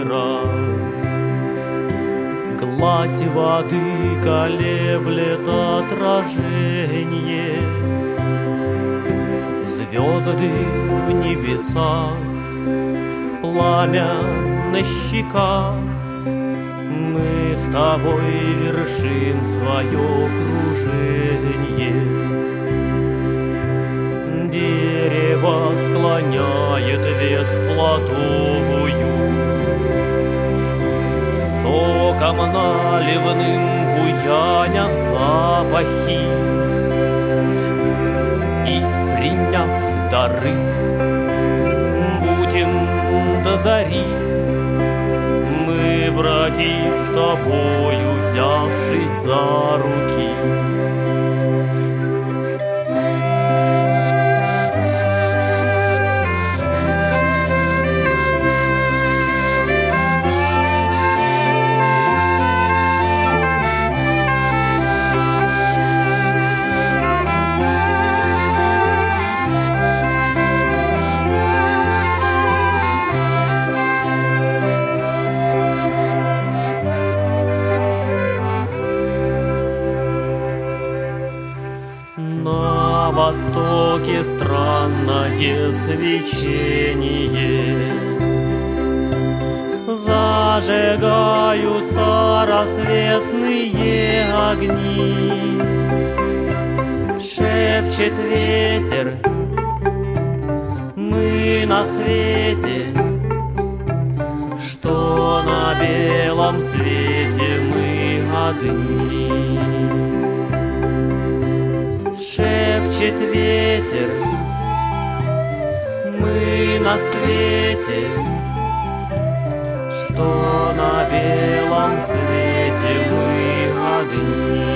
мира. Гладь воды колеблет отражение, звезды в небесах, пламя на щеках. Мы с тобой вершим свое кружение. Дерево склоняет ветвь плодовую, соком наливным буянят запахи. И, приняв дары, будем до зари мы бродить с тобою, взявшись за руки. На востоке странное свечение, зажигаются рассветные огни. Шепчет ветер, мы на свете, что на белом свете мы одни. Шепчет ветер, мы на свете, что на белом свете мы одни.